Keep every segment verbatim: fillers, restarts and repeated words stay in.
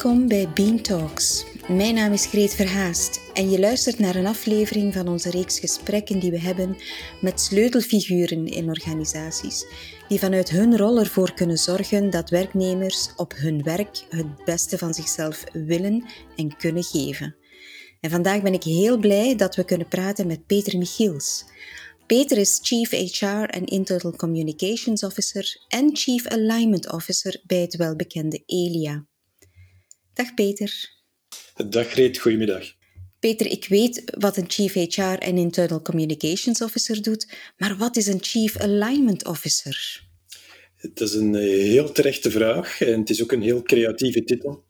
Welkom bij Bean Talks. Mijn naam is Greet Verhaast en je luistert naar een aflevering van onze reeks gesprekken die we hebben met sleutelfiguren in organisaties, die vanuit hun rol ervoor kunnen zorgen dat werknemers op hun werk het beste van zichzelf willen en kunnen geven. En vandaag ben ik heel blij dat we kunnen praten met Peter Michiels. Peter is Chief H R en Internal Communications Officer en Chief Alignment Officer bij het welbekende Elia. Dag Peter. Dag Greet, goedemiddag. Peter, ik weet wat een Chief H R en Internal Communications Officer doet, maar wat is een Chief Alignment Officer? Het is een heel terechte vraag en het is ook een heel creatieve titel.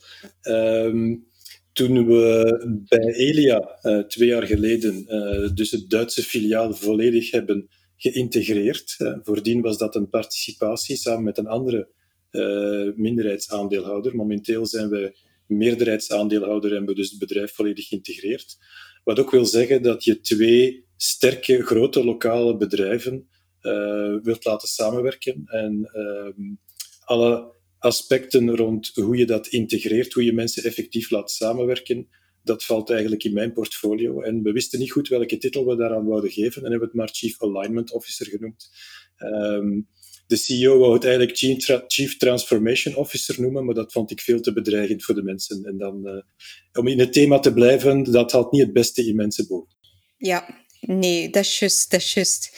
Um, toen we bij Elia uh, twee jaar geleden uh, dus het Duitse filiaal volledig hebben geïntegreerd, uh, voordien was dat een participatie samen met een andere uh, minderheidsaandeelhouder. Momenteel zijn we meerderheidsaandeelhouder en we dus het bedrijf volledig geïntegreerd. Wat ook wil zeggen dat je twee sterke, grote lokale bedrijven uh, wilt laten samenwerken en uh, alle aspecten rond hoe je dat integreert, hoe je mensen effectief laat samenwerken, dat valt eigenlijk in mijn portfolio. En we wisten niet goed welke titel we daaraan wouden geven en hebben het maar Chief Alignment Officer genoemd. Um, De C E O wou het eigenlijk Chief Transformation Officer noemen, maar dat vond ik veel te bedreigend voor de mensen. En dan, uh, om in het thema te blijven, dat haalt niet het beste in mensen boven. Ja, nee, dat is juist, dat is juist.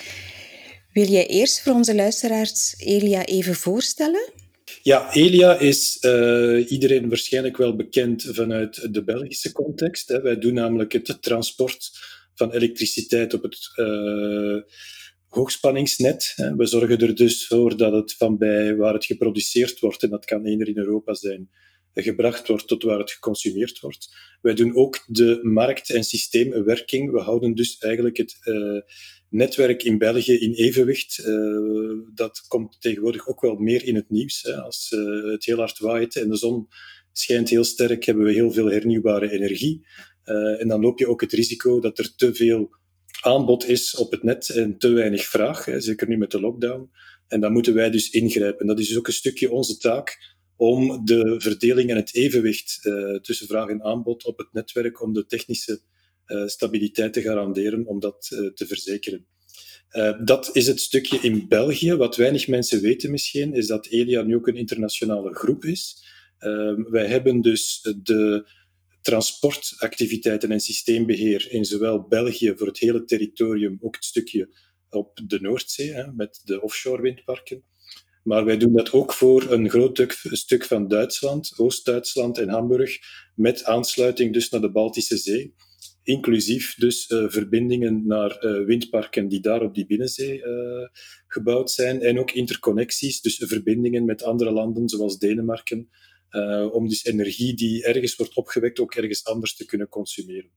Wil jij eerst voor onze luisteraars Elia even voorstellen? Ja, Elia is uh, iedereen waarschijnlijk wel bekend vanuit de Belgische context. Hè. Wij doen namelijk het transport van elektriciteit op het uh, hoogspanningsnet. Hè. We zorgen er dus voor dat het van bij waar het geproduceerd wordt, en dat kan eender in Europa zijn, gebracht wordt tot waar het geconsumeerd wordt. Wij doen ook de markt- en systeemwerking. We houden dus eigenlijk het uh, netwerk in België in evenwicht. Uh, dat komt tegenwoordig ook wel meer in het nieuws. Hè. Als uh, het heel hard waait en de zon schijnt heel sterk, hebben we heel veel hernieuwbare energie. Uh, en dan loop je ook het risico dat er te veel aanbod is op het net en te weinig vraag, hè, zeker nu met de lockdown. En dan moeten wij dus ingrijpen. Dat is dus ook een stukje onze taak om de verdeling en het evenwicht uh, tussen vraag en aanbod op het netwerk, om de technische uh, stabiliteit te garanderen, om dat uh, te verzekeren. Uh, dat is het stukje in België. Wat weinig mensen weten misschien, is dat Elia nu ook een internationale groep is. Uh, wij hebben dus de transportactiviteiten en systeembeheer in zowel België voor het hele territorium, ook het stukje op de Noordzee, hè, met de offshore windparken. Maar wij doen dat ook voor een groot stuk van Duitsland, Oost-Duitsland en Hamburg, met aansluiting dus naar de Baltische Zee, inclusief dus uh, verbindingen naar uh, windparken die daar op die binnenzee uh, gebouwd zijn, en ook interconnecties, dus verbindingen met andere landen zoals Denemarken, uh, om dus energie die ergens wordt opgewekt ook ergens anders te kunnen consumeren.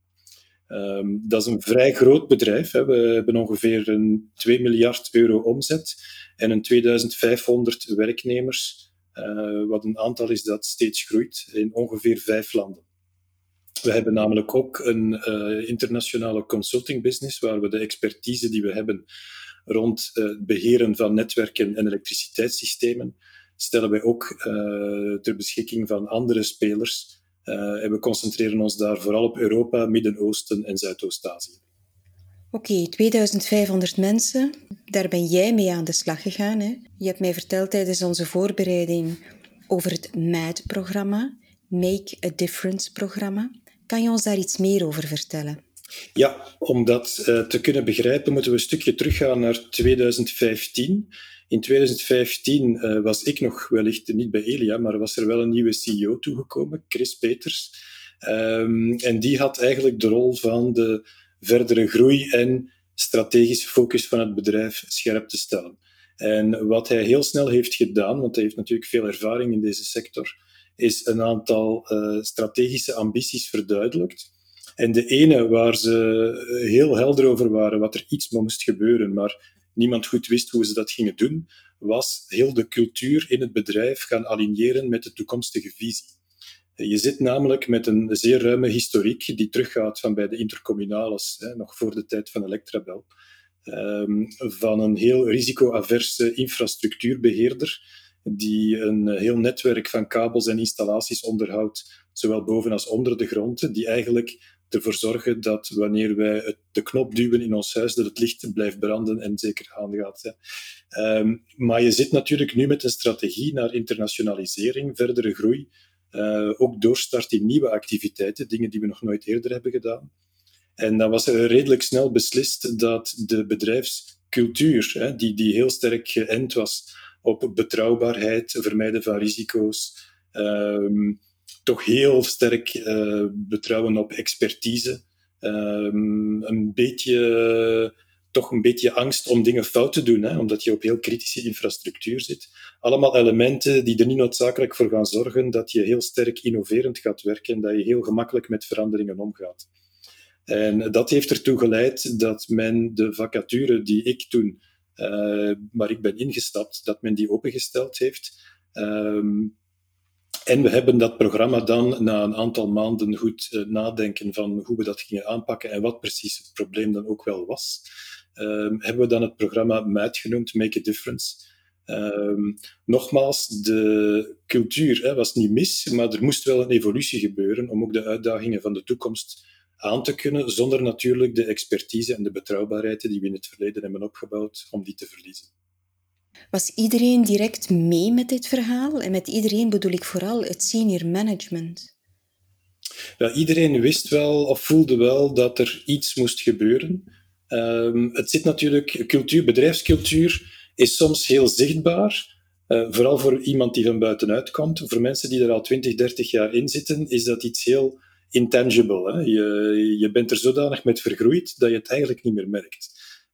Um, dat is een vrij groot bedrijf. Hè. We hebben ongeveer een twee miljard euro omzet en een tweeduizend vijfhonderd werknemers, uh, wat een aantal is dat steeds groeit in ongeveer vijf landen. We hebben namelijk ook een uh, internationale consulting business, waar we de expertise die we hebben rond uh, het beheren van netwerken en elektriciteitssystemen, stellen wij ook uh, ter beschikking van andere spelers. Uh, en we concentreren ons daar vooral op Europa, Midden-Oosten en Zuidoost-Azië. Oké, okay, tweeduizend vijfhonderd mensen, daar ben jij mee aan de slag gegaan. Hè? Je hebt mij verteld tijdens onze voorbereiding over het M A D-programma, Make a Difference-programma. Kan je ons daar iets meer over vertellen? Ja, om dat uh, te kunnen begrijpen moeten we een stukje teruggaan naar tweeduizend vijftien. In tweeduizend vijftien uh, was ik nog wellicht niet bij Elia, maar was er wel een nieuwe C E O toegekomen, Chris Peters. Um, en die had eigenlijk de rol van de verdere groei en strategische focus van het bedrijf scherp te stellen. En wat hij heel snel heeft gedaan, want hij heeft natuurlijk veel ervaring in deze sector, is een aantal uh, strategische ambities verduidelijkt. En de ene waar ze heel helder over waren, wat er iets moest gebeuren, maar niemand goed wist hoe ze dat gingen doen, was heel de cultuur in het bedrijf gaan aligneren met de toekomstige visie. Je zit namelijk met een zeer ruime historiek die teruggaat van bij de intercommunales, hè, nog voor de tijd van Electrabel, um, van een heel risicoaverse infrastructuurbeheerder die een heel netwerk van kabels en installaties onderhoudt, zowel boven als onder de grond, die eigenlijk ervoor zorgen dat wanneer wij het, de knop duwen in ons huis, dat het licht blijft branden en zeker aangaat. Hè. Um, maar je zit natuurlijk nu met een strategie naar internationalisering, verdere groei, uh, ook doorstart in nieuwe activiteiten, dingen die we nog nooit eerder hebben gedaan. En dan was er redelijk snel beslist dat de bedrijfscultuur, hè, die, die heel sterk geënt was op betrouwbaarheid, vermijden van risico's, um, toch heel sterk uh, betrouwen op expertise, um, een beetje, toch een beetje angst om dingen fout te doen, hè, omdat je op heel kritische infrastructuur zit. Allemaal elementen die er niet noodzakelijk voor gaan zorgen dat je heel sterk innoverend gaat werken en dat je heel gemakkelijk met veranderingen omgaat. En dat heeft ertoe geleid dat men de vacature die ik toen, uh, waar ik ben ingestapt, dat men die opengesteld heeft. Um, en we hebben dat programma dan na een aantal maanden goed uh, nadenken van hoe we dat gingen aanpakken en wat precies het probleem dan ook wel was. Um, hebben we dan het programma M A D genoemd, Make a Difference. Um, nogmaals, de cultuur hè, was niet mis, maar er moest wel een evolutie gebeuren om ook de uitdagingen van de toekomst aan te kunnen, zonder natuurlijk de expertise en de betrouwbaarheid die we in het verleden hebben opgebouwd, om die te verliezen. Was iedereen direct mee met dit verhaal? En met iedereen bedoel ik vooral het senior management. Ja, iedereen wist wel of voelde wel dat er iets moest gebeuren. Um, het zit natuurlijk, cultuur, bedrijfscultuur is soms heel zichtbaar. Uh, vooral voor iemand die van buitenuit komt. Voor mensen die er al twintig, dertig jaar in zitten, is dat iets heel intangible. Hè? Je, je bent er zodanig met vergroeid dat je het eigenlijk niet meer merkt.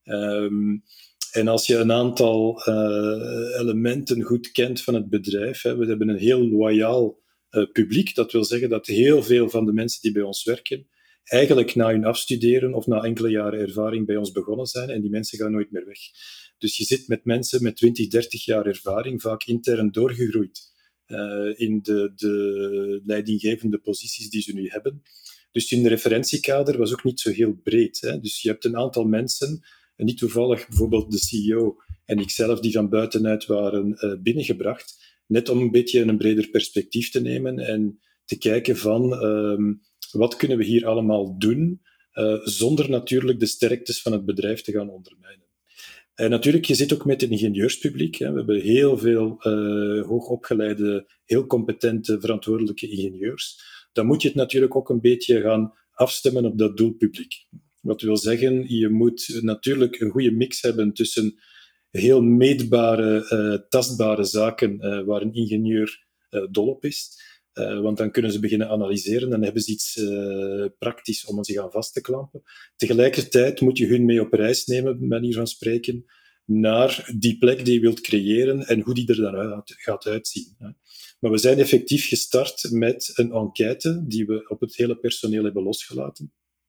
Um, en als je een aantal uh, elementen goed kent van het bedrijf, hè, we hebben een heel loyaal uh, publiek. Dat wil zeggen dat heel veel van de mensen die bij ons werken eigenlijk na hun afstuderen of na enkele jaren ervaring bij ons begonnen zijn en die mensen gaan nooit meer weg. Dus je zit met mensen met twintig, dertig jaar ervaring, vaak intern doorgegroeid uh, in de, de leidinggevende posities die ze nu hebben. Dus hun referentiekader was ook niet zo heel breed. Hè. Dus je hebt een aantal mensen, en niet toevallig bijvoorbeeld de C E O en ikzelf, die van buitenuit waren uh, binnengebracht, net om een beetje een breder perspectief te nemen en te kijken van um, wat kunnen we hier allemaal doen, uh, zonder natuurlijk de sterktes van het bedrijf te gaan ondermijnen. En natuurlijk, je zit ook met het ingenieurspubliek. Hè. We hebben heel veel uh, hoogopgeleide, heel competente, verantwoordelijke ingenieurs. Dan moet je het natuurlijk ook een beetje gaan afstemmen op dat doelpubliek. Wat wil zeggen, je moet natuurlijk een goede mix hebben tussen heel meetbare, uh, tastbare zaken uh, waar een ingenieur uh, dol op is. Uh, want dan kunnen ze beginnen analyseren, dan hebben ze iets uh, praktisch om zich aan vast te klampen. Tegelijkertijd moet je hun mee op reis nemen, manier van spreken, naar die plek die je wilt creëren en hoe die er dan uit, gaat uitzien. Hè. Maar we zijn effectief gestart met een enquête die we op het hele personeel hebben losgelaten.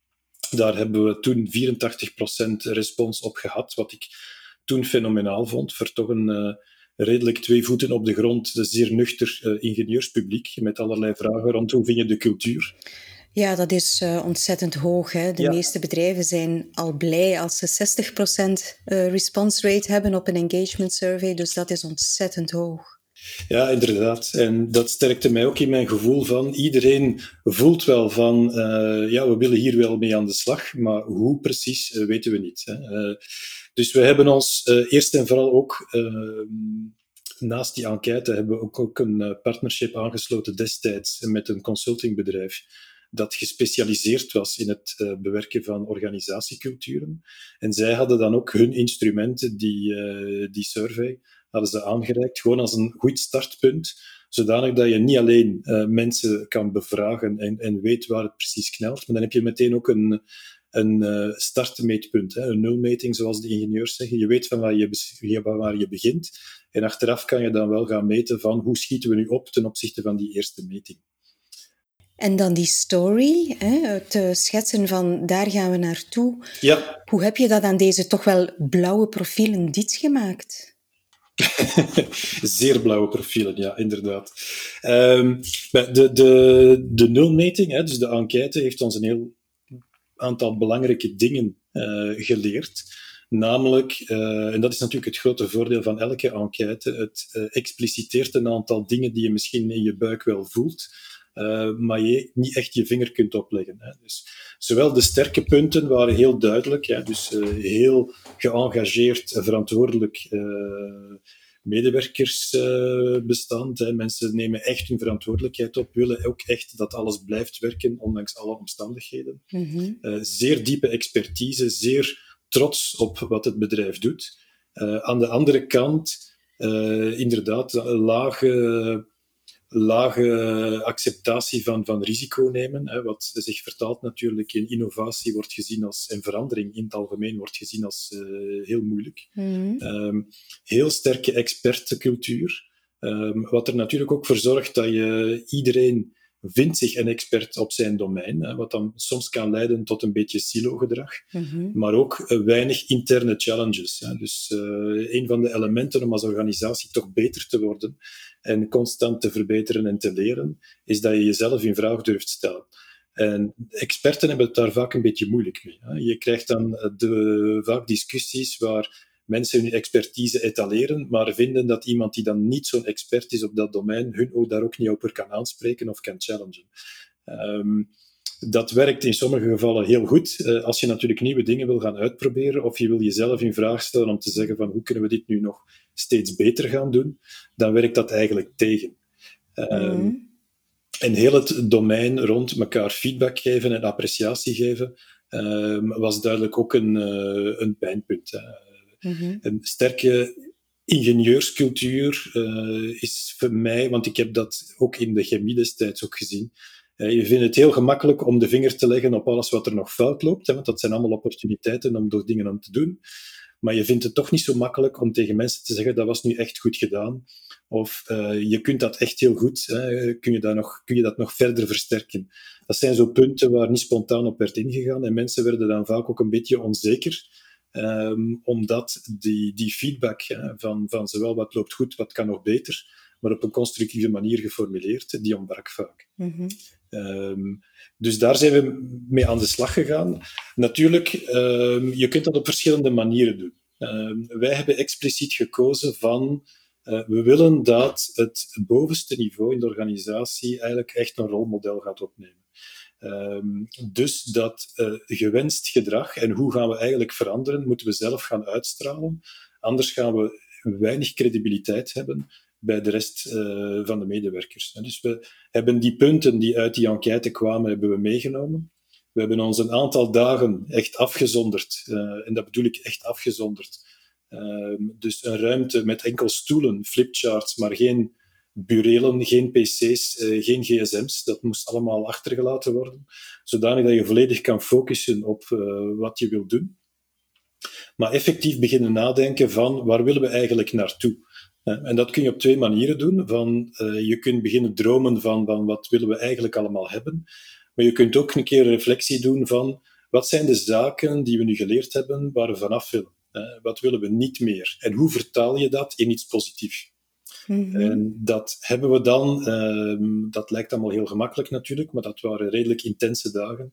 Daar hebben we toen vierentachtig procent respons op gehad, wat ik toen fenomenaal vond, voor toch een uh, redelijk twee voeten op de grond, zeer nuchter uh, ingenieurspubliek, met allerlei vragen rond hoe vind je de cultuur. Ja, dat is uh, ontzettend hoog. Hè? De ja. meeste bedrijven zijn al blij als ze zestig procent uh, response rate hebben op een engagement survey, dus dat is ontzettend hoog. Ja, inderdaad. En dat sterkte mij ook in mijn gevoel van iedereen voelt wel van uh, ja, we willen hier wel mee aan de slag, maar hoe precies uh, weten we niet. Hè. Uh, dus we hebben ons uh, eerst en vooral ook uh, naast die enquête hebben we ook, ook een uh, partnership aangesloten destijds met een consultingbedrijf dat gespecialiseerd was in het uh, bewerken van organisatieculturen. En zij hadden dan ook hun instrumenten, die, uh, die survey, hadden ze aangereikt, gewoon als een goed startpunt, zodanig dat je niet alleen uh, mensen kan bevragen en, en weet waar het precies knelt, maar dan heb je meteen ook een, een uh, startmeetpunt, hè, een nulmeting, zoals de ingenieurs zeggen. Je weet van waar je, waar je begint en achteraf kan je dan wel gaan meten van hoe schieten we nu op ten opzichte van die eerste meting. En dan die story, hè, het schetsen van daar gaan we naartoe. Ja. Hoe heb je dat aan deze toch wel blauwe profielen diets gemaakt? Zeer blauwe profielen, ja, inderdaad. Um, de, de, de nulmeting, hè, dus de enquête, heeft ons een heel aantal belangrijke dingen uh, geleerd. Namelijk, uh, en dat is natuurlijk het grote voordeel van elke enquête, het uh, expliciteert een aantal dingen die je misschien in je buik wel voelt, uh, maar je niet echt je vinger kunt opleggen. Hè. Dus zowel de sterke punten waren heel duidelijk, hè, dus uh, heel geëngageerd, verantwoordelijk uh, medewerkersbestand. Uh, Mensen nemen echt hun verantwoordelijkheid op, willen ook echt dat alles blijft werken, ondanks alle omstandigheden. Mm-hmm. Uh, zeer diepe expertise, zeer trots op wat het bedrijf doet. Uh, aan de andere kant, uh, inderdaad, lage, lage acceptatie van, van risico nemen, hè, wat zich vertaalt natuurlijk in innovatie, wordt gezien als, en verandering in het algemeen wordt gezien als uh, heel moeilijk. Mm-hmm. Um, heel sterke expertencultuur, um, wat er natuurlijk ook voor zorgt dat je iedereen vindt zich een expert op zijn domein, hè, wat dan soms kan leiden tot een beetje silo-gedrag, mm-hmm. maar ook uh, weinig interne challenges. Hè. Dus uh, een van de elementen om als organisatie toch beter te worden en constant te verbeteren en te leren, is dat je jezelf in vraag durft stellen. En experten hebben het daar vaak een beetje moeilijk mee. Hè. Je krijgt dan de, vaak discussies waar mensen hun expertise etaleren, maar vinden dat iemand die dan niet zo'n expert is op dat domein, hun ook daar ook niet over kan aanspreken of kan challengen. Um, dat werkt in sommige gevallen heel goed. Uh, als je natuurlijk nieuwe dingen wil gaan uitproberen, of je wil jezelf in vraag stellen om te zeggen van hoe kunnen we dit nu nog steeds beter gaan doen, dan werkt dat eigenlijk tegen. Um, mm. En heel het domein rond elkaar feedback geven en appreciatie geven, um, was duidelijk ook een, uh, een pijnpunt. Uh, Mm-hmm. Een sterke ingenieurscultuur uh, is voor mij, want ik heb dat ook in de chemie destijds ook gezien. Uh, je vindt het heel gemakkelijk om de vinger te leggen op alles wat er nog fout loopt, hè, want dat zijn allemaal opportuniteiten om door dingen aan te doen. Maar je vindt het toch niet zo makkelijk om tegen mensen te zeggen dat was nu echt goed gedaan. Of uh, je kunt dat echt heel goed, hè, kun, je dat nog, kun je dat nog verder versterken. Dat zijn zo punten waar niet spontaan op werd ingegaan en mensen werden dan vaak ook een beetje onzeker. Um, omdat die, die feedback hè, van, van zowel wat loopt goed, wat kan nog beter, maar op een constructieve manier geformuleerd, die ontbrak vaak. Mm-hmm. Um, dus daar zijn we mee aan de slag gegaan. Natuurlijk, um, je kunt dat op verschillende manieren doen. Um, wij hebben expliciet gekozen van, uh, we willen dat het bovenste niveau in de organisatie eigenlijk echt een rolmodel gaat opnemen. Um, dus dat uh, gewenst gedrag en hoe gaan we eigenlijk veranderen, moeten we zelf gaan uitstralen. Anders gaan we weinig credibiliteit hebben bij de rest uh, van de medewerkers. Dus we hebben die punten die uit die enquête kwamen, hebben we meegenomen. We hebben ons een aantal dagen echt afgezonderd, uh, en dat bedoel ik echt afgezonderd. Uh, dus een ruimte met enkel stoelen, flipcharts, maar geen burelen, geen pc's, uh, geen gsm's. Dat moest allemaal achtergelaten worden, zodanig dat je volledig kan focussen op uh, wat je wilt doen. Maar effectief beginnen nadenken van waar willen we eigenlijk naartoe? Uh, en dat kun je op twee manieren doen. Van, uh, je kunt beginnen dromen van, van wat willen we eigenlijk allemaal hebben. Maar je kunt ook een keer een reflectie doen van wat zijn de zaken die we nu geleerd hebben waar we vanaf willen? Uh, wat willen we niet meer? En hoe vertaal je dat in iets positiefs? Mm-hmm. En dat hebben we dan, um, dat lijkt allemaal heel gemakkelijk natuurlijk, maar dat waren redelijk intense dagen.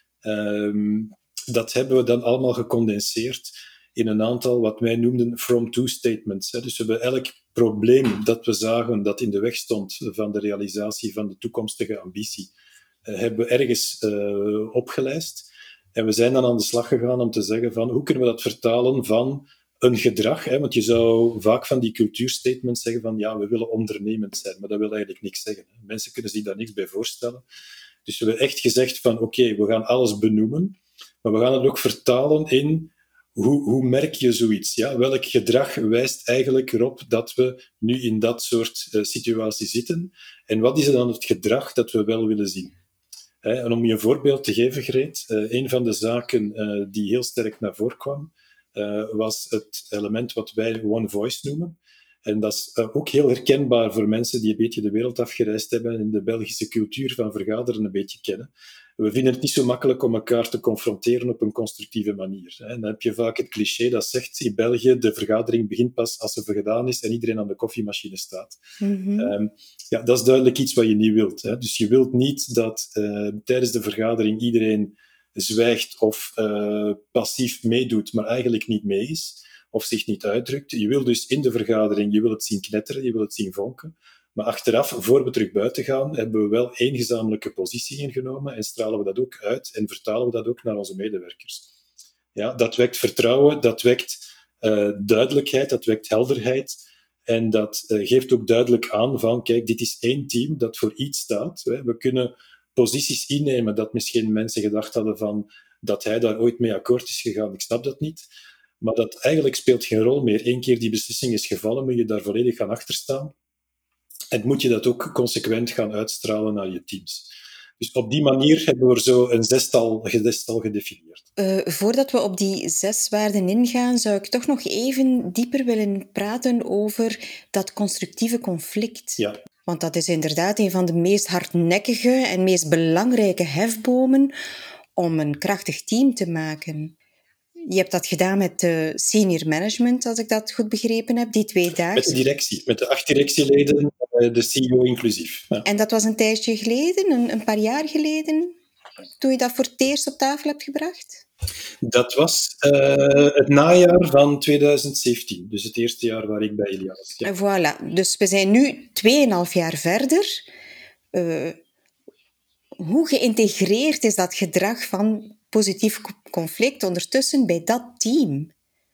Um, dat hebben we dan allemaal gecondenseerd in een aantal wat wij noemden from-to statements. Hè. Dus we hebben elk probleem dat we zagen dat in de weg stond van de realisatie van de toekomstige ambitie, uh, hebben we ergens uh, opgelijst. En we zijn dan aan de slag gegaan om te zeggen van hoe kunnen we dat vertalen van een gedrag, hè, want je zou vaak van die cultuurstatements zeggen van ja, we willen ondernemend zijn, maar dat wil eigenlijk niks zeggen. Hè. Mensen kunnen zich daar niks bij voorstellen. Dus we hebben echt gezegd van oké, okay, we gaan alles benoemen, maar we gaan het ook vertalen in hoe, hoe merk je zoiets? Ja? Welk gedrag wijst eigenlijk erop dat we nu in dat soort uh, situatie zitten? En wat is dan het gedrag dat we wel willen zien? Hè, en om je een voorbeeld te geven, Greet, uh, een van de zaken uh, die heel sterk naar voren kwam, Uh, was het element wat wij One Voice noemen. En dat is uh, ook heel herkenbaar voor mensen die een beetje de wereld afgereisd hebben en de Belgische cultuur van vergaderen een beetje kennen. We vinden het niet zo makkelijk om elkaar te confronteren op een constructieve manier. Hè. Dan heb je vaak het cliché dat zegt in België de vergadering begint pas als ze gedaan is en iedereen aan de koffiemachine staat. Mm-hmm. Um, ja, dat is duidelijk iets wat je niet wilt. Hè. Dus je wilt niet dat uh, tijdens de vergadering iedereen zwijgt of uh, passief meedoet, maar eigenlijk niet mee is, of zich niet uitdrukt. Je wil dus in de vergadering, je wil het zien knetteren, je wil het zien vonken, Maar achteraf, voor we terug buiten gaan, hebben we wel één gezamenlijke positie ingenomen en stralen we dat ook uit en vertalen we dat ook naar onze medewerkers. Ja, dat wekt vertrouwen, dat wekt uh, duidelijkheid, dat wekt helderheid. En dat uh, geeft ook duidelijk aan van, kijk, dit is één team dat voor iets staat. Hè. We kunnen posities innemen dat misschien mensen gedacht hadden van dat hij daar ooit mee akkoord is gegaan. Ik snap dat niet. Maar dat eigenlijk speelt geen rol meer. Eén keer die beslissing is gevallen, moet je daar volledig gaan achterstaan. En moet je dat ook consequent gaan uitstralen naar je teams. Dus op die manier hebben we er zo een zestal, zestal gedefinieerd. Uh, voordat we op die zes waarden ingaan, zou ik toch nog even dieper willen praten over dat constructieve conflict. Ja. Want dat is inderdaad een van de meest hardnekkige en meest belangrijke hefbomen om een krachtig team te maken. Je hebt dat gedaan met de senior management, als ik dat goed begrepen heb, die twee dagen. Met de directie, met de acht directieleden, de C E O inclusief. Ja. En dat was een tijdje geleden, een, een paar jaar geleden, toen je dat voor het eerst op tafel hebt gebracht? Dat was uh, het najaar van twintig zeventien, dus het eerste jaar waar ik bij Elia was. Ja. Voilà, dus we zijn nu tweeënhalf jaar verder. Uh, hoe geïntegreerd is dat gedrag van positief conflict ondertussen bij dat team?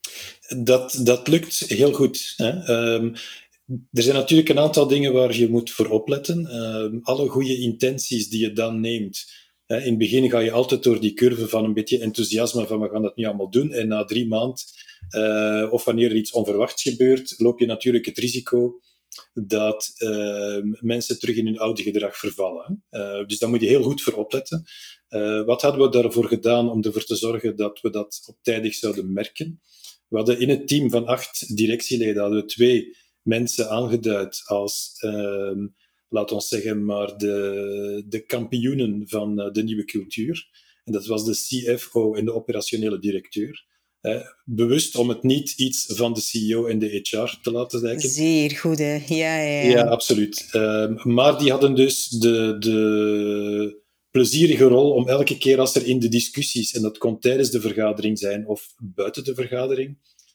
Dat, dat lukt heel goed. Hè. Um, er zijn natuurlijk een aantal dingen waar je moet voor opletten. Um, alle goede intenties die je dan neemt. Hè. In het begin ga je altijd door die curve van een beetje enthousiasme van we gaan dat nu allemaal doen. En na drie maanden, uh, of wanneer er iets onverwachts gebeurt, loop je natuurlijk het risico dat uh, mensen terug in hun oude gedrag vervallen. Uh, dus daar moet je heel goed voor opletten. Uh, wat hadden we daarvoor gedaan om ervoor te zorgen dat we dat op tijdig zouden merken? We hadden in het team van acht directieleden hadden we twee mensen aangeduid als, uh, laat ons zeggen, maar de, de kampioenen van uh, de nieuwe cultuur. En dat was de C F O en de operationele directeur. Uh, bewust om het niet iets van de C E O en de H R te laten lijken. Zeer goed, hè? Ja, ja, ja. Ja, absoluut. Uh, maar die hadden dus de, de plezierige rol om elke keer als er in de discussies, en dat kon tijdens de vergadering zijn of buiten de vergadering,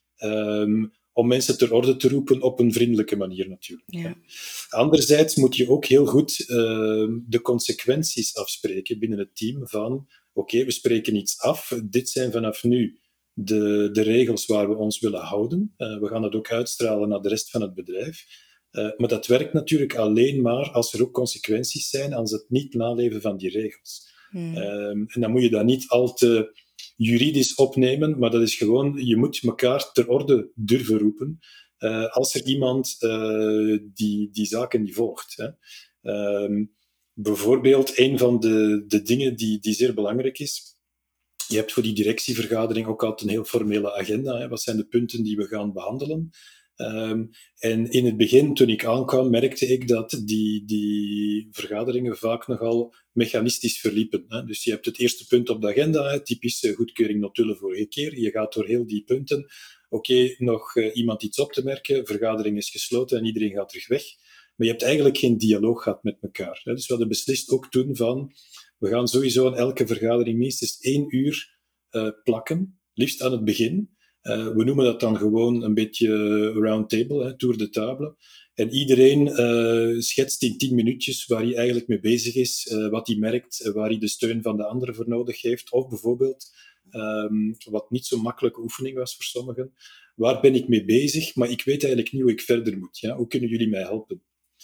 um, om mensen ter orde te roepen op een vriendelijke manier natuurlijk. Ja. Anderzijds moet je ook heel goed uh, de consequenties afspreken binnen het team van oké, okay, we spreken iets af, dit zijn vanaf nu de, de regels waar we ons willen houden. Uh, we gaan dat ook uitstralen naar de rest van het bedrijf. Uh, maar dat werkt natuurlijk alleen maar als er ook consequenties zijn als het niet naleven van die regels. Hmm. Um, en dan moet je dat niet al te juridisch opnemen, maar dat is gewoon, je moet elkaar ter orde durven roepen uh, als er iemand uh, die, die zaken niet volgt. Hè. Um, bijvoorbeeld, een van de, de dingen die, die zeer belangrijk is, je hebt voor die directievergadering ook altijd een heel formele agenda. Hè. Wat zijn de punten die we gaan behandelen? Um, en in het begin, toen ik aankwam, merkte ik dat die, die vergaderingen vaak nogal mechanistisch verliepen. Hè. Dus je hebt het eerste punt op de agenda, hè, typisch uh, goedkeuring notulen vorige keer. Je gaat door heel die punten. Oké, okay, nog uh, iemand iets op te merken, vergadering is gesloten en iedereen gaat terug weg. Maar je hebt eigenlijk geen dialoog gehad met elkaar. Hè. Dus we hadden beslist ook toen van, we gaan sowieso aan elke vergadering minstens één uur uh, plakken, liefst aan het begin. Uh, we noemen dat dan gewoon een beetje round table, hè, tour de table. En iedereen uh, schetst in tien minuutjes waar hij eigenlijk mee bezig is, uh, wat hij merkt, uh, waar hij de steun van de anderen voor nodig heeft. Of bijvoorbeeld, um, wat niet zo'n makkelijke oefening was voor sommigen, waar ben ik mee bezig, maar ik weet eigenlijk niet hoe ik verder moet. Ja? Hoe kunnen jullie mij helpen?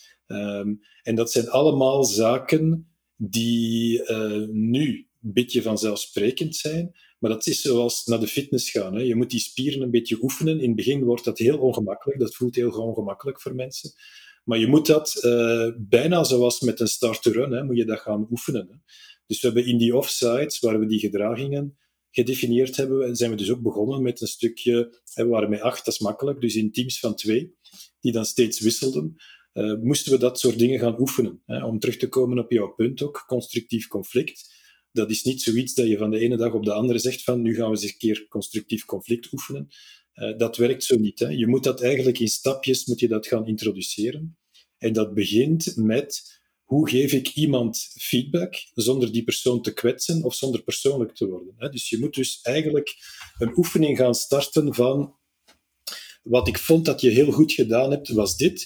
Um, en dat zijn allemaal zaken die uh, nu een beetje vanzelfsprekend zijn, maar dat is zoals naar de fitness gaan. Hè. Je moet die spieren een beetje oefenen. In het begin wordt dat heel ongemakkelijk. Dat voelt heel ongemakkelijk voor mensen. Maar je moet dat uh, bijna zoals met een start-to-run, hè, moet je dat gaan oefenen. Hè. Dus we hebben in die offsites, waar we die gedragingen gedefinieerd hebben, zijn we dus ook begonnen met een stukje, hè, we waren met acht, dat is makkelijk, dus in teams van twee, die dan steeds wisselden, uh, moesten we dat soort dingen gaan oefenen. Hè. Om terug te komen op jouw punt ook, constructief conflict. Dat is niet zoiets dat je van de ene dag op de andere zegt van nu gaan we eens een keer constructief conflict oefenen. Uh, dat werkt zo niet. Hè. Je moet dat eigenlijk in stapjes moet je dat gaan introduceren. En dat begint met hoe geef ik iemand feedback zonder die persoon te kwetsen of zonder persoonlijk te worden. Hè. Dus je moet dus eigenlijk een oefening gaan starten van wat ik vond dat je heel goed gedaan hebt, was dit.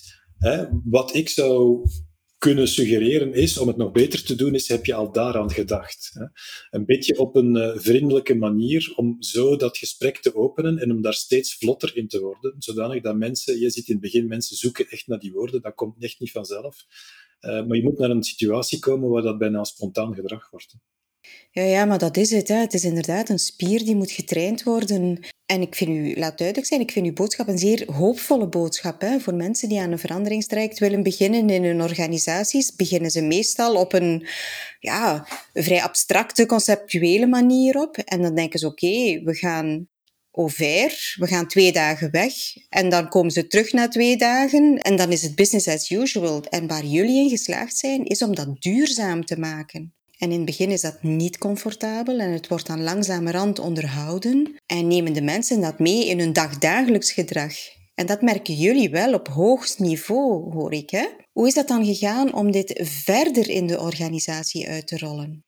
Hè. Wat ik zou kunnen suggereren is, om het nog beter te doen, is heb je al daaraan gedacht. Hè. Een beetje op een uh, vriendelijke manier om zo dat gesprek te openen en om daar steeds vlotter in te worden, zodanig dat mensen, je ziet in het begin, mensen zoeken echt naar die woorden, dat komt echt niet vanzelf. Uh, maar je moet naar een situatie komen waar dat bijna spontaan gedrag wordt. Ja, ja, maar dat is het. Hè. Het is inderdaad een spier die moet getraind worden. En ik vind u, laat duidelijk zijn, ik vind uw boodschap een zeer hoopvolle boodschap. Hè. Voor mensen die aan een veranderingstraject willen beginnen in hun organisaties, beginnen ze meestal op een, ja, een vrij abstracte, conceptuele manier op. En dan denken ze, oké, okay, we gaan au vert, we gaan twee dagen weg. En dan komen ze terug na twee dagen en dan is het business as usual. En waar jullie in geslaagd zijn, is om dat duurzaam te maken. En in het begin is dat niet comfortabel en het wordt dan langzamerhand onderhouden. En nemen de mensen dat mee in hun dagdagelijks gedrag. En dat merken jullie wel op hoogst niveau, hoor ik. Hè? Hoe is dat dan gegaan om dit verder in de organisatie uit te rollen?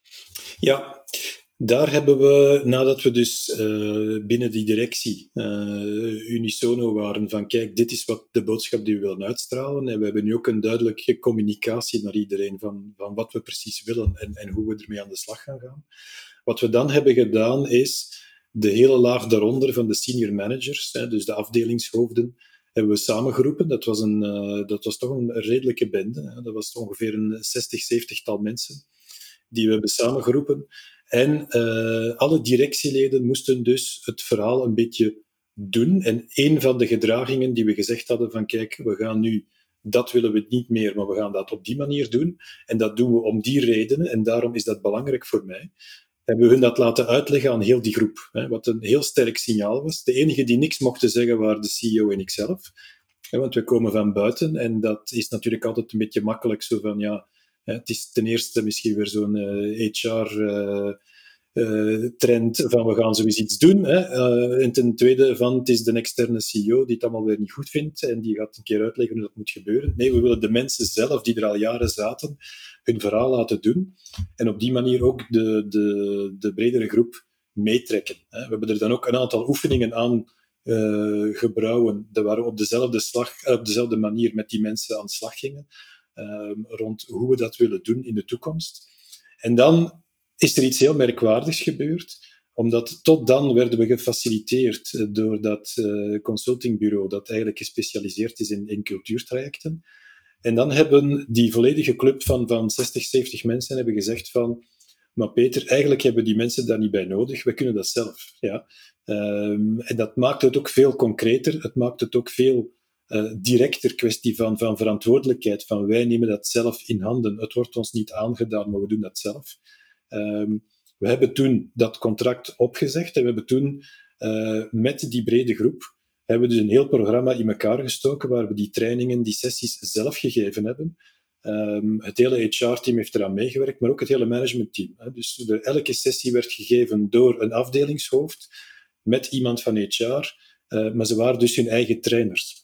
Ja, daar hebben we, nadat we dus uh, binnen die directie uh, unisono waren van kijk, dit is wat de boodschap die we willen uitstralen. En we hebben nu ook een duidelijke communicatie naar iedereen van, van wat we precies willen en, en hoe we ermee aan de slag gaan gaan. Wat we dan hebben gedaan is de hele laag daaronder van de senior managers, hè, dus de afdelingshoofden, hebben we samengeroepen. Dat was, een, uh, dat was toch een redelijke bende. Hè. Dat was ongeveer een zestig, zeventigtal mensen die we hebben samengeroepen. En uh, alle directieleden moesten dus het verhaal een beetje doen. En een van de gedragingen die we gezegd hadden van kijk, we gaan nu, dat willen we niet meer, maar we gaan dat op die manier doen. En dat doen we om die redenen. En daarom is dat belangrijk voor mij. Hebben we hun dat laten uitleggen aan heel die groep. Hè, wat een heel sterk signaal was. De enige die niks mochten zeggen waren de C E O en ikzelf. Hè, want we komen van buiten en dat is natuurlijk altijd een beetje makkelijk zo van ja, het is ten eerste misschien weer zo'n uh, H R-trend uh, uh, van we gaan zoiets iets doen. Hè. Uh, en ten tweede van het is de externe C E O die het allemaal weer niet goed vindt en die gaat een keer uitleggen hoe dat moet gebeuren. Nee, we willen de mensen zelf die er al jaren zaten hun verhaal laten doen en op die manier ook de, de, de bredere groep meetrekken. Hè. We hebben er dan ook een aantal oefeningen aan uh, gebrouwen waar we op dezelfde, slag, op dezelfde manier met die mensen aan de slag gingen. Um, rond hoe we dat willen doen in de toekomst. En dan is er iets heel merkwaardigs gebeurd, omdat tot dan werden we gefaciliteerd door dat uh, consultingbureau dat eigenlijk gespecialiseerd is in, in cultuurtrajecten. En dan hebben die volledige club van, van zestig, zeventig mensen hebben gezegd van maar Peter, eigenlijk hebben die mensen daar niet bij nodig, we kunnen dat zelf. Ja. Um, en dat maakt het ook veel concreter, het maakt het ook veel Uh, directer kwestie van, van verantwoordelijkheid, van wij nemen dat zelf in handen. Het wordt ons niet aangedaan, maar we doen dat zelf. Um, we hebben toen dat contract opgezegd en we hebben toen uh, met die brede groep hebben we dus een heel programma in elkaar gestoken waar we die trainingen, die sessies zelf gegeven hebben. Um, het hele H R-team heeft eraan meegewerkt, maar ook het hele managementteam. Hè. Dus de, elke sessie werd gegeven door een afdelingshoofd met iemand van H R, uh, maar ze waren dus hun eigen trainers.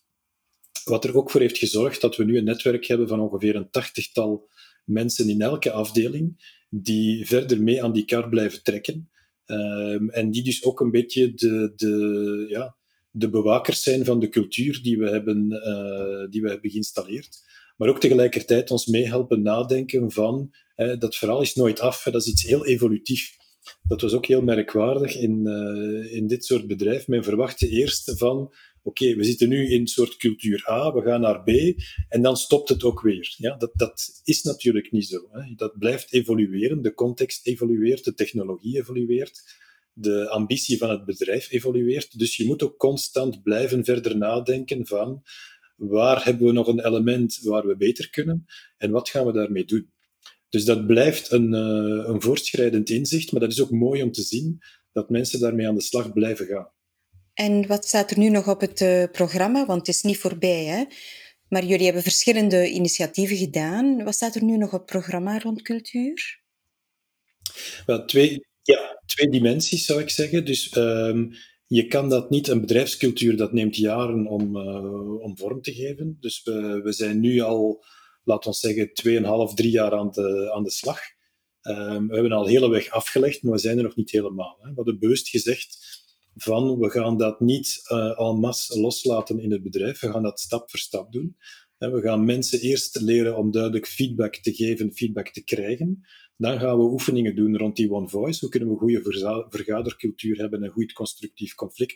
Wat er ook voor heeft gezorgd dat we nu een netwerk hebben van ongeveer een tachtigtal mensen in elke afdeling die verder mee aan die kar blijven trekken. Um, en die dus ook een beetje de, de, ja, de bewakers zijn van de cultuur die we hebben, uh, die we hebben geïnstalleerd. Maar ook tegelijkertijd ons meehelpen nadenken van, uh, dat verhaal is nooit af, dat is iets heel evolutief. Dat was ook heel merkwaardig in, uh, in dit soort bedrijf. Men verwachtte eerst van oké, okay, we zitten nu in een soort cultuur A, we gaan naar B en dan stopt het ook weer. Ja, dat, dat is natuurlijk niet zo. Hè. Dat blijft evolueren, de context evolueert, de technologie evolueert, de ambitie van het bedrijf evolueert. Dus je moet ook constant blijven verder nadenken van waar hebben we nog een element waar we beter kunnen en wat gaan we daarmee doen. Dus dat blijft een, uh, een voortschrijdend inzicht, maar dat is ook mooi om te zien dat mensen daarmee aan de slag blijven gaan. En wat staat er nu nog op het uh, programma? Want het is niet voorbij, hè? Maar jullie hebben verschillende initiatieven gedaan. Wat staat er nu nog op het programma rond cultuur? Wel, twee, ja, twee dimensies zou ik zeggen. Dus um, je kan dat niet, een bedrijfscultuur, dat neemt jaren om, uh, om vorm te geven. Dus we, we zijn nu al, laten we zeggen, tweeënhalf, drie jaar aan de, aan de slag. Um, we hebben al de hele weg afgelegd, maar we zijn er nog niet helemaal. Hè. We hadden bewust gezegd van we gaan dat niet uh, en masse loslaten in het bedrijf, we gaan dat stap voor stap doen. We gaan mensen eerst leren om duidelijk feedback te geven, feedback te krijgen. Dan gaan we oefeningen doen rond die One Voice. Hoe kunnen we een goede verza- vergadercultuur hebben en goed constructief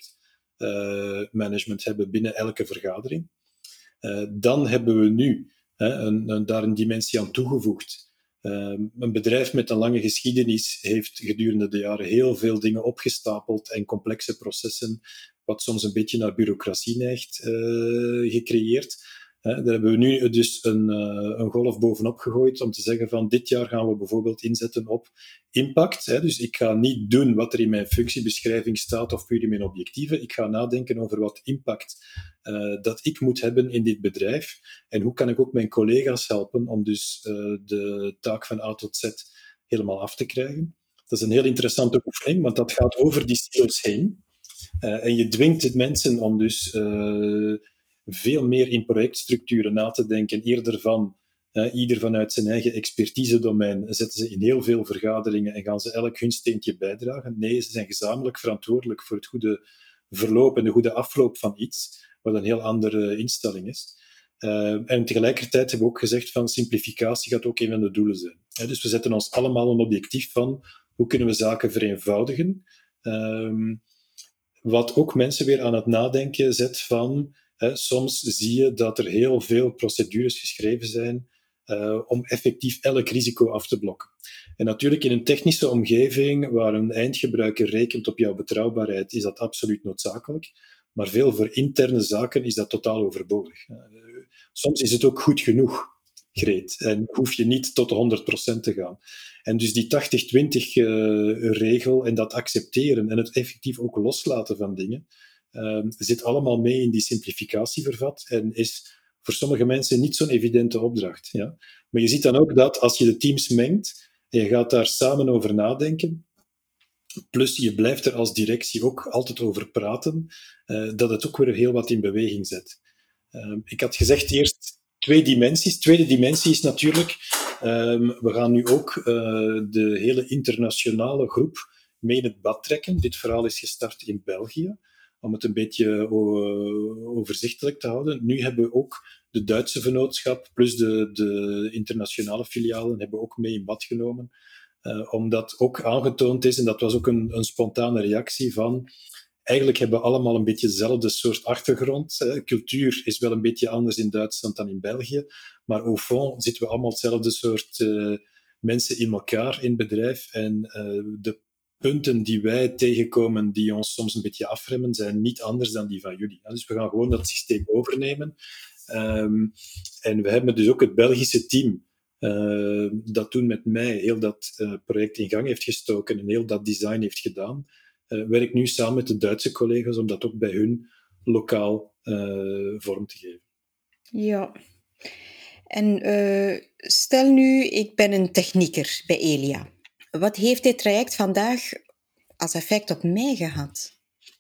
conflictmanagement uh, hebben binnen elke vergadering. Uh, dan hebben we nu hè, een, een, daar een dimensie aan toegevoegd. Uh, een bedrijf met een lange geschiedenis heeft gedurende de jaren heel veel dingen opgestapeld en complexe processen, wat soms een beetje naar bureaucratie neigt, uh, gecreëerd. He, daar hebben we nu dus een, uh, een golf bovenop gegooid om te zeggen van dit jaar gaan we bijvoorbeeld inzetten op impact. He, dus ik ga niet doen wat er in mijn functiebeschrijving staat of puur in mijn objectieven. Ik ga nadenken over wat impact uh, dat ik moet hebben in dit bedrijf. En hoe kan ik ook mijn collega's helpen om dus uh, de taak van A tot Z helemaal af te krijgen. Dat is een heel interessante oefening, want dat gaat over die silo's heen. Uh, en je dwingt de mensen om dus uh, veel meer in projectstructuren na te denken, eerder van uh, ieder vanuit zijn eigen expertise-domein zetten ze in heel veel vergaderingen en gaan ze elk hun steentje bijdragen. Nee, ze zijn gezamenlijk verantwoordelijk voor het goede verloop en de goede afloop van iets, wat een heel andere instelling is. Uh, en tegelijkertijd hebben we ook gezegd van simplificatie gaat ook een van de doelen zijn. Uh, dus we zetten ons allemaal een objectief van hoe kunnen we zaken vereenvoudigen. Um, wat ook mensen weer aan het nadenken zet van Hè, soms zie je dat er heel veel procedures geschreven zijn uh, om effectief elk risico af te blokken. En natuurlijk in een technische omgeving waar een eindgebruiker rekent op jouw betrouwbaarheid is dat absoluut noodzakelijk. Maar veel voor interne zaken is dat totaal overbodig. Uh, soms is het ook goed genoeg, Greet. En hoef je niet tot de honderd procent te gaan. En dus die tachtig twintig uh, regel en dat accepteren en het effectief ook loslaten van dingen, Uh, zit allemaal mee in die simplificatie vervat en is voor sommige mensen niet zo'n evidente opdracht. Ja? Maar je ziet dan ook dat als je de teams mengt en je gaat daar samen over nadenken, plus je blijft er als directie ook altijd over praten, uh, dat het ook weer heel wat in beweging zet. Uh, ik had gezegd eerst twee dimensies. Tweede dimensie is natuurlijk, um, we gaan nu ook uh, de hele internationale groep mee in het bad trekken. Dit verhaal is gestart in België, om het een beetje overzichtelijk te houden. Nu hebben we ook de Duitse vennootschap plus de, de internationale filialen hebben we ook mee in bad genomen. Uh, omdat ook aangetoond is, en dat was ook een, een spontane reactie van, eigenlijk hebben we allemaal een beetje dezelfde soort achtergrond. Uh, cultuur is wel een beetje anders in Duitsland dan in België, maar au fond zitten we allemaal hetzelfde soort uh, mensen in elkaar in het bedrijf. En uh, de punten die wij tegenkomen die ons soms een beetje afremmen, zijn niet anders dan die van jullie. Dus we gaan gewoon dat systeem overnemen. Um, en we hebben dus ook het Belgische team uh, dat toen met mij heel dat uh, project in gang heeft gestoken en heel dat design heeft gedaan, uh, werkt nu samen met de Duitse collega's om dat ook bij hun lokaal uh, vorm te geven. Ja. En uh, stel nu, ik ben een technieker bij Elia. Wat heeft dit traject vandaag als effect op mij gehad?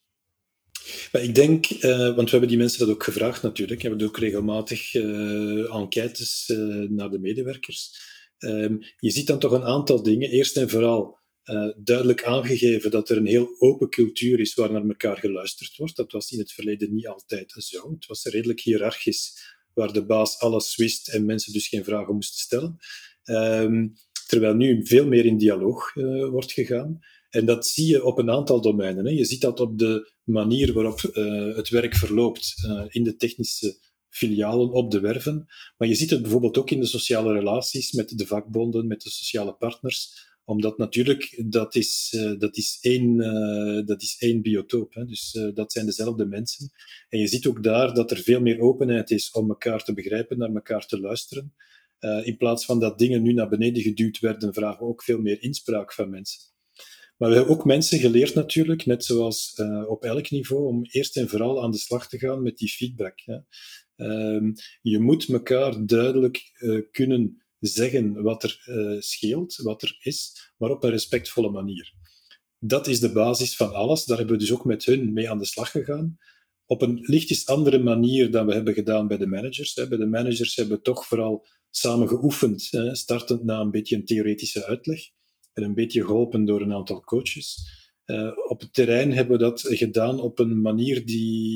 Maar ik denk, uh, want we hebben die mensen dat ook gevraagd natuurlijk. We hebben ook regelmatig uh, enquêtes uh, naar de medewerkers. Um, je ziet dan toch een aantal dingen. Eerst en vooral uh, duidelijk aangegeven dat er een heel open cultuur is waar naar elkaar geluisterd wordt. Dat was in het verleden niet altijd zo. Het was redelijk hiërarchisch, waar de baas alles wist en mensen dus geen vragen moesten stellen. Um, terwijl nu veel meer in dialoog uh, wordt gegaan. En dat zie je op een aantal domeinen. Hè. Je ziet dat op de manier waarop uh, het werk verloopt uh, in de technische filialen op de werven. Maar je ziet het bijvoorbeeld ook in de sociale relaties met de vakbonden, met de sociale partners. Omdat natuurlijk, dat is, uh, dat is, één, uh, dat is één biotoop. Hè. Dus uh, dat zijn dezelfde mensen. En je ziet ook daar dat er veel meer openheid is om elkaar te begrijpen, naar elkaar te luisteren. Uh, in plaats van dat dingen nu naar beneden geduwd werden, vragen we ook veel meer inspraak van mensen. Maar we hebben ook mensen geleerd natuurlijk, net zoals uh, op elk niveau, om eerst en vooral aan de slag te gaan met die feedback. Hè. Um, je moet elkaar duidelijk uh, kunnen zeggen wat er uh, scheelt, wat er is, maar op een respectvolle manier. Dat is de basis van alles. Daar hebben we dus ook met hun mee aan de slag gegaan. Op een lichtjes andere manier dan we hebben gedaan bij de managers. Hè. Bij de managers hebben we toch vooral samen geoefend, hè, startend na een beetje een theoretische uitleg. En een beetje geholpen door een aantal coaches. Uh, op het terrein hebben we dat gedaan op een manier die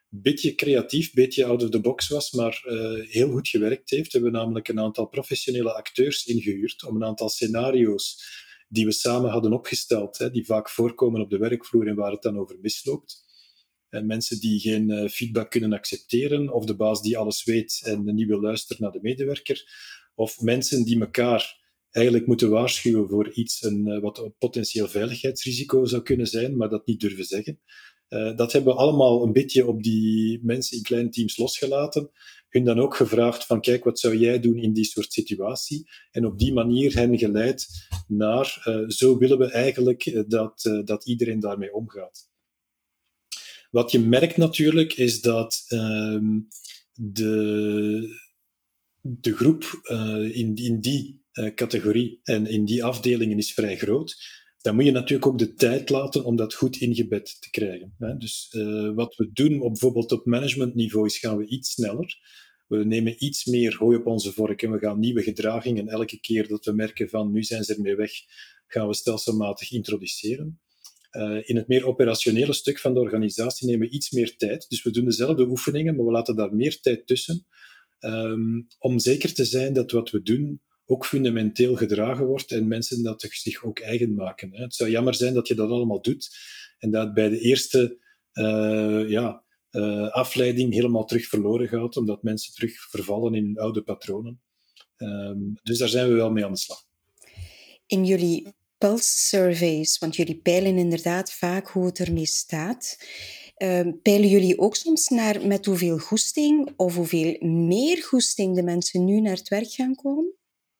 beetje creatief, beetje out of the box was, maar uh, heel goed gewerkt heeft. We hebben namelijk een aantal professionele acteurs ingehuurd om een aantal scenario's die we samen hadden opgesteld, hè, die vaak voorkomen op de werkvloer en waar het dan over misloopt. En mensen die geen uh, feedback kunnen accepteren, of de baas die alles weet en niet wil luisteren naar de medewerker, of mensen die elkaar eigenlijk moeten waarschuwen voor iets een, uh, wat een potentieel veiligheidsrisico zou kunnen zijn, maar dat niet durven zeggen. Uh, dat hebben we allemaal een beetje op die mensen in kleine teams losgelaten. Hun dan ook gevraagd van, kijk, wat zou jij doen in die soort situatie? En op die manier hen geleid naar, uh, zo willen we eigenlijk uh, dat, uh, dat iedereen daarmee omgaat. Wat je merkt natuurlijk, is dat uh, de, de groep uh, in, in die uh, categorie en in die afdelingen is vrij groot. Dan moet je natuurlijk ook de tijd laten om dat goed ingebed te krijgen. Hè. Dus uh, wat we doen op, bijvoorbeeld op managementniveau is gaan we iets sneller. We nemen iets meer hooi op onze vork en we gaan nieuwe gedragingen elke keer dat we merken van nu zijn ze ermee weg, gaan we stelselmatig introduceren. Uh, in het meer operationele stuk van de organisatie nemen we iets meer tijd. Dus we doen dezelfde oefeningen, maar we laten daar meer tijd tussen. Um, om zeker te zijn dat wat we doen ook fundamenteel gedragen wordt en mensen dat zich ook eigen maken. Hè. Het zou jammer zijn dat je dat allemaal doet en dat bij de eerste uh, ja, uh, afleiding helemaal terug verloren gaat, omdat mensen terug vervallen in hun oude patronen. Um, dus daar zijn we wel mee aan de slag. In jullie pulse surveys, want jullie peilen inderdaad vaak hoe het ermee staat. Uh, peilen jullie ook soms naar met hoeveel goesting of hoeveel meer goesting de mensen nu naar het werk gaan komen?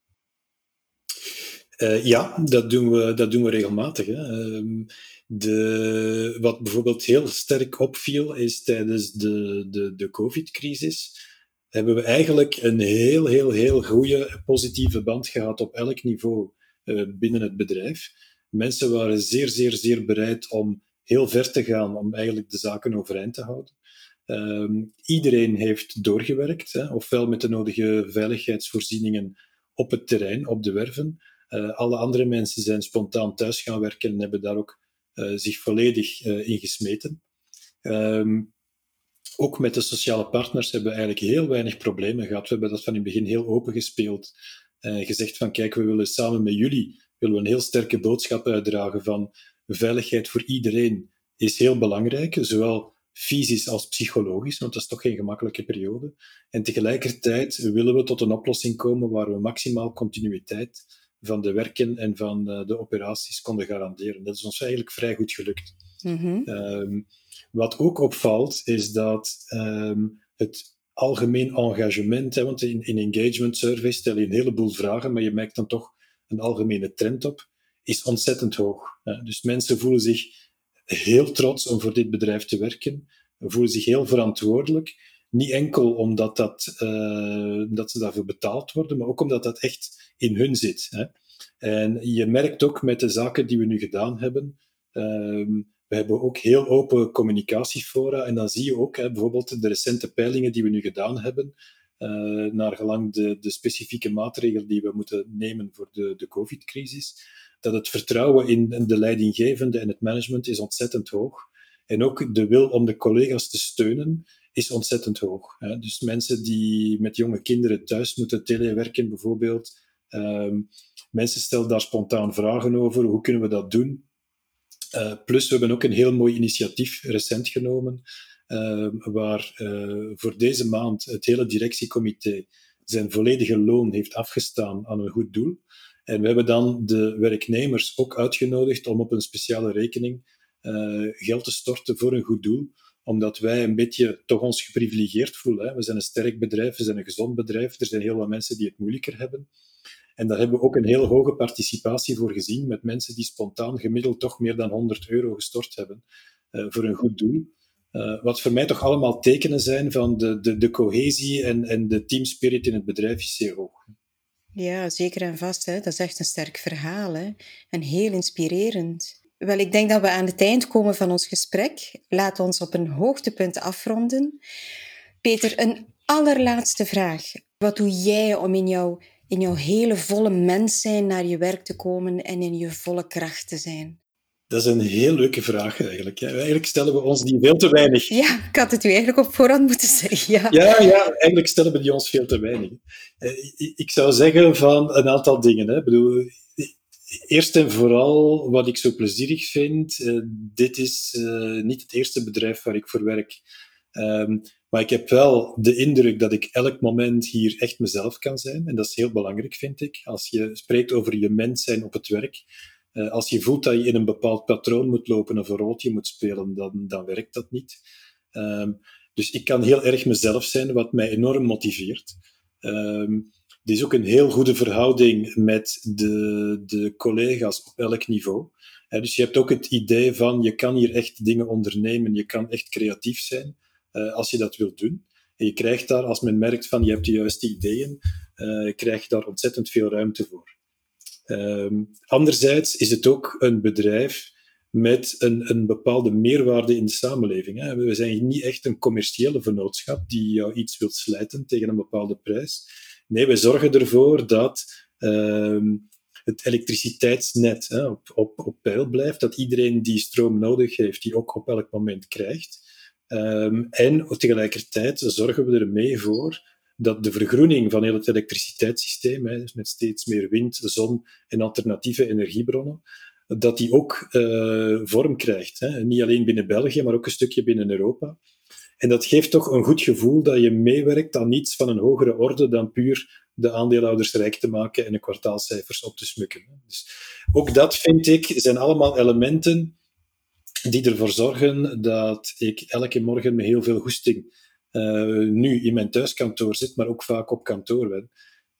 Uh, ja, dat doen we, dat doen we regelmatig. Hè. Uh, de, wat bijvoorbeeld heel sterk opviel is tijdens de, de, de COVID-crisis hebben we eigenlijk een heel, heel, heel goede positieve band gehad op elk niveau uh, binnen het bedrijf. Mensen waren zeer, zeer, zeer bereid om heel ver te gaan om eigenlijk de zaken overeind te houden. Um, iedereen heeft doorgewerkt, hè, ofwel met de nodige veiligheidsvoorzieningen op het terrein, op de werven. Uh, alle andere mensen zijn spontaan thuis gaan werken en hebben daar ook uh, zich volledig uh, in gesmeten. Um, ook met de sociale partners hebben we eigenlijk heel weinig problemen gehad. We hebben dat van in het begin heel open gespeeld. Uh, gezegd van kijk, we willen samen met jullie willen we een heel sterke boodschap uitdragen van veiligheid voor iedereen is heel belangrijk, zowel fysisch als psychologisch, want dat is toch geen gemakkelijke periode. En tegelijkertijd willen we tot een oplossing komen waar we maximaal continuïteit van de werken en van de operaties konden garanderen. Dat is ons eigenlijk vrij goed gelukt. Mm-hmm. Um, wat ook opvalt, is dat um, het algemeen engagement, hè, want in, in engagement surveys stel je een heleboel vragen, maar je merkt dan toch een algemene trend op, is ontzettend hoog. Hè. Dus mensen voelen zich heel trots om voor dit bedrijf te werken, voelen zich heel verantwoordelijk. Niet enkel omdat dat, uh, dat ze daarvoor betaald worden, maar ook omdat dat echt in hun zit. Hè. En je merkt ook met de zaken die we nu gedaan hebben, uh, we hebben ook heel open communicatiefora en dan zie je ook hè, bijvoorbeeld de recente peilingen die we nu gedaan hebben, uh, naar gelang de, de specifieke maatregelen die we moeten nemen voor de, de COVID-crisis, dat het vertrouwen in de leidinggevende en het management is ontzettend hoog. En ook de wil om de collega's te steunen is ontzettend hoog. Hè. Dus mensen die met jonge kinderen thuis moeten telewerken bijvoorbeeld, um, mensen stellen daar spontaan vragen over, hoe kunnen we dat doen? Uh, plus, we hebben ook een heel mooi initiatief recent genomen, uh, waar uh, voor deze maand het hele directiecomité zijn volledige loon heeft afgestaan aan een goed doel. En we hebben dan de werknemers ook uitgenodigd om op een speciale rekening uh, geld te storten voor een goed doel, omdat wij een beetje toch ons geprivilegeerd voelen. Hè. We zijn een sterk bedrijf, we zijn een gezond bedrijf, er zijn heel wat mensen die het moeilijker hebben. En daar hebben we ook een heel hoge participatie voor gezien, met mensen die spontaan gemiddeld toch meer dan honderd euro gestort hebben uh, voor een goed doel. Uh, wat voor mij toch allemaal tekenen zijn van de, de, de cohesie en, en de teamspirit in het bedrijf is zeer hoog. Ja, zeker en vast. Hè. Dat is echt een sterk verhaal. Hè. En heel inspirerend. Wel, ik denk dat we aan het eind komen van ons gesprek. Laat ons op een hoogtepunt afronden. Peter, een allerlaatste vraag. Wat doe jij om in jouw, in jouw hele volle mens zijn naar je werk te komen en in je volle kracht te zijn? Dat is een heel leuke vraag eigenlijk. Eigenlijk stellen we ons die veel te weinig. Ja, ik had het u eigenlijk op voorhand moeten zeggen. Ja, ja, ja eigenlijk stellen we die ons veel te weinig. Ik zou zeggen van een aantal dingen. Hè. Ik bedoel, eerst en vooral wat ik zo plezierig vind, uh, dit is uh, niet het eerste bedrijf waar ik voor werk. Um, maar ik heb wel de indruk dat ik elk moment hier echt mezelf kan zijn. En dat is heel belangrijk, vind ik. Als je spreekt over je mens zijn op het werk, uh, als je voelt dat je in een bepaald patroon moet lopen of een rolletje moet spelen, dan, dan werkt dat niet. Um, dus ik kan heel erg mezelf zijn, wat mij enorm motiveert. Um, Er is ook een heel goede verhouding met de, de collega's op elk niveau. Dus je hebt ook het idee van, je kan hier echt dingen ondernemen, je kan echt creatief zijn uh, als je dat wilt doen. En je krijgt daar, als men merkt van, je hebt de juiste ideeën, uh, krijg je daar ontzettend veel ruimte voor. Um, anderzijds is het ook een bedrijf met een, een bepaalde meerwaarde in de samenleving. Hè. We zijn niet echt een commerciële vennootschap die jou iets wil slijten tegen een bepaalde prijs. Nee, we zorgen ervoor dat uh, het elektriciteitsnet hè, op, op, op peil blijft, dat iedereen die stroom nodig heeft, die ook op elk moment krijgt. Um, en tegelijkertijd zorgen we er mee voor dat de vergroening van heel het elektriciteitssysteem, hè, dus met steeds meer wind, zon en alternatieve energiebronnen, dat die ook uh, vorm krijgt. Hè. Niet alleen binnen België, maar ook een stukje binnen Europa. En dat geeft toch een goed gevoel dat je meewerkt aan iets van een hogere orde dan puur de aandeelhouders rijk te maken en de kwartaalcijfers op te smukken. Dus ook dat, vind ik, zijn allemaal elementen die ervoor zorgen dat ik elke morgen met heel veel goesting uh, nu in mijn thuiskantoor zit, maar ook vaak op kantoor ben.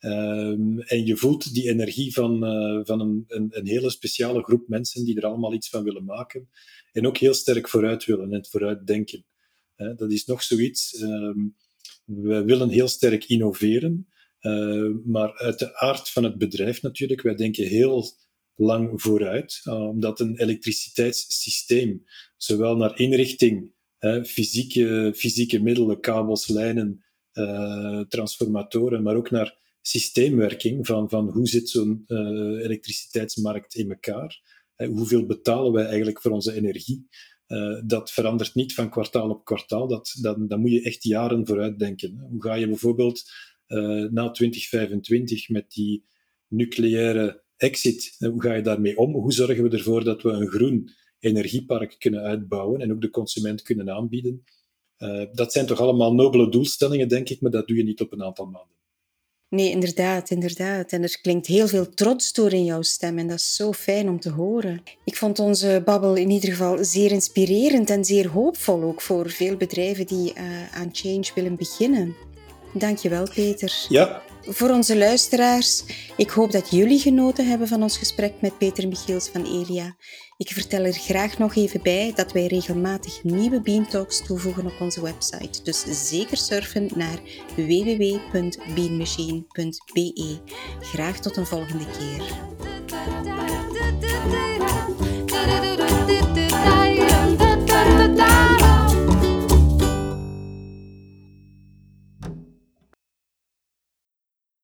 Um, en je voelt die energie van, uh, van een, een, een hele speciale groep mensen die er allemaal iets van willen maken en ook heel sterk vooruit willen en vooruit denken. Uh, dat is nog zoiets. Um, we willen heel sterk innoveren, uh, maar uit de aard van het bedrijf natuurlijk, wij denken heel lang vooruit, uh, omdat een elektriciteitssysteem, zowel naar inrichting, uh, fysieke, fysieke middelen, kabels, lijnen, uh, transformatoren, maar ook naar systeemwerking, van, van hoe zit zo'n uh, elektriciteitsmarkt in elkaar, uh, hoeveel betalen wij eigenlijk voor onze energie. Uh, dat verandert niet van kwartaal op kwartaal, dat, dan, dan moet je echt jaren vooruit denken. Hoe ga je bijvoorbeeld uh, na twintig vijfentwintig met die nucleaire exit, hoe ga je daarmee om? Hoe zorgen we ervoor dat we een groen energiepark kunnen uitbouwen en ook de consument kunnen aanbieden? Uh, dat zijn toch allemaal nobele doelstellingen, denk ik, maar dat doe je niet op een aantal maanden. Nee, inderdaad, inderdaad. En er klinkt heel veel trots door in jouw stem en dat is zo fijn om te horen. Ik vond onze babbel in ieder geval zeer inspirerend en zeer hoopvol ook voor veel bedrijven die uh, aan change willen beginnen. Dankjewel, Peter. Ja. Voor onze luisteraars, ik hoop dat jullie genoten hebben van ons gesprek met Peter Michiels van Elia. Ik vertel er graag nog even bij dat wij regelmatig nieuwe Beamtalks toevoegen op onze website. Dus zeker surfen naar w w w punt beanmachine punt b e. Graag tot een volgende keer.